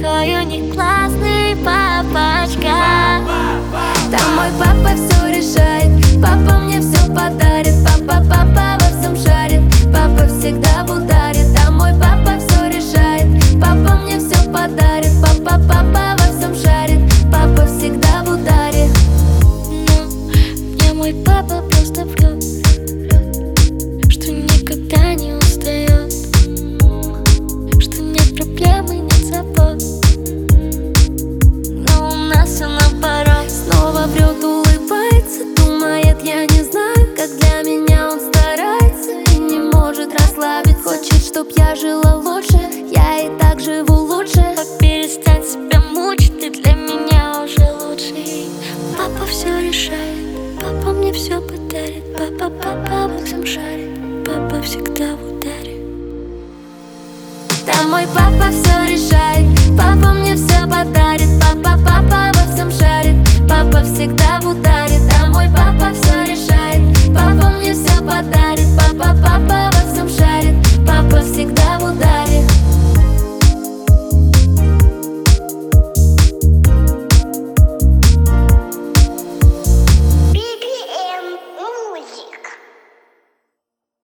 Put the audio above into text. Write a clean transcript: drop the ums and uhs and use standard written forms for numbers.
какой у них классный папочка. Там мой папа все решает, папа мне все подарит. Папа во всем шарит, папа всегда в ударе. Там мой папа все решает, папа мне все подарит. Папа во всем шарит, папа всегда в ударе. Но мне мой папа просто врет, что никогда не устает, что нет проблем и нет забот. Но у нас все наоборот. Снова врет, улыбается, думает, я не знаю, как для меня он старается и не может расслабить. Хочет, чтоб я жила лучше, я и так живу лучше. Папа, перестань себя мучить, ты для меня уже лучший. Папа все решает, папа мне все подарит. Папа во всем шарит, папа всегда в ударе. Там мой папа все решает, папа мне все подарит. Папа во всем шарит, папа всегда в ударе. Там мой папа все решает, папа мне все подарит. Папа